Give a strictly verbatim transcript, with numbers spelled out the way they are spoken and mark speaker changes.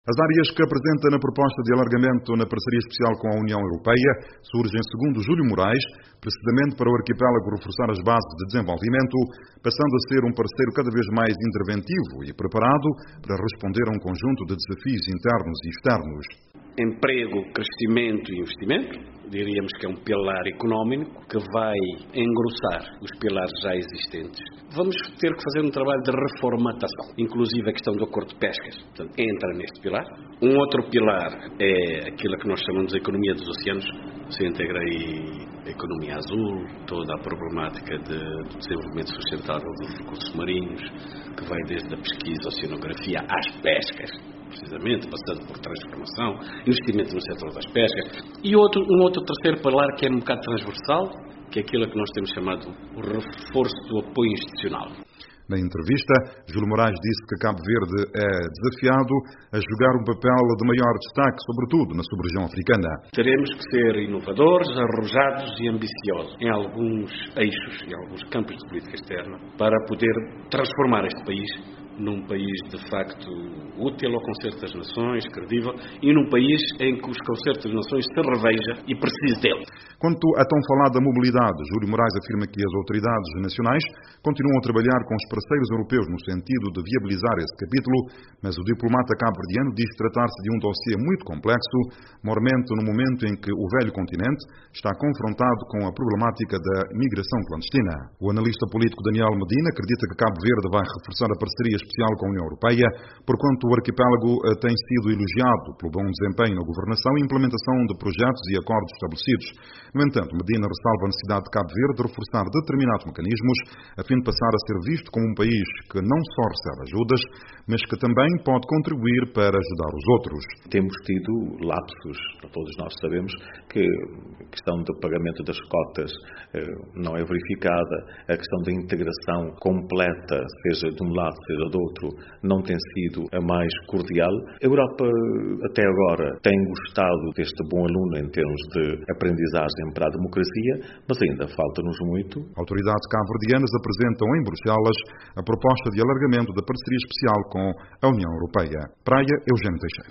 Speaker 1: As áreas que apresenta na proposta de alargamento na parceria especial com a União Europeia surgem, segundo Júlio Morais, precisamente para o arquipélago reforçar as bases de desenvolvimento, passando a ser um parceiro cada vez mais interventivo e preparado para responder a um conjunto de desafios internos e externos.
Speaker 2: Emprego, crescimento e investimento, diríamos que é um pilar económico que vai engrossar os pilares já existentes. Vamos ter que fazer um trabalho de reformatação, inclusive a questão do acordo de pescas, portanto, entra neste pilar. Um outro pilar é aquilo que nós chamamos de economia dos oceanos, se integra aí a economia azul, toda a problemática de, de desenvolvimento sustentável dos recursos marinhos, que vai desde a pesquisa, a oceanografia, às pescas, precisamente, passando por transformação, investimento no setor das pescas, e outro, um outro terceiro pilar que é um bocado transversal, que é aquilo que nós temos chamado o reforço do apoio institucional.
Speaker 1: Na entrevista, Júlio Morais disse que Cabo Verde é desafiado a jogar um papel de maior destaque, sobretudo na sub-região africana.
Speaker 2: Teremos que ser inovadores, arrojados e ambiciosos em alguns eixos, em alguns campos de política externa, para poder transformar este país num país de facto útil ao concerto das nações, credível, e num país em que os concertos das nações se reveja e precise dele.
Speaker 1: Quanto à tão falada mobilidade, Júlio Morais afirma que as autoridades nacionais continuam a trabalhar com os parceiros europeus no sentido de viabilizar esse capítulo, mas o diplomata cabo-verdiano diz tratar-se de um dossiê muito complexo, mormente no momento em que o velho continente está confrontado com a problemática da migração clandestina. O analista político Daniel Medina acredita que Cabo Verde vai reforçar a parceria especial com a União Europeia, porquanto o arquipélago tem sido elogiado pelo bom desempenho na governação e implementação de projetos e acordos estabelecidos. No entanto, Medina ressalva a necessidade de Cabo Verde de reforçar determinados mecanismos a fim de passar a ser visto como um país que não só recebe ajudas, mas que também pode contribuir para ajudar os outros.
Speaker 3: Temos tido lapsos, todos nós sabemos que a questão do pagamento das cotas não é verificada, a questão da integração completa, seja de um lado, seja do outro, não tem sido a mais cordial. A Europa, até agora, tem gostado deste bom aluno em termos de aprendizagem para a democracia, mas ainda falta-nos muito.
Speaker 1: Autoridades cabo-verdianas apresentam em Bruxelas a proposta de alargamento da parceria especial com a União Europeia. Praia, Eugênio Teixeira.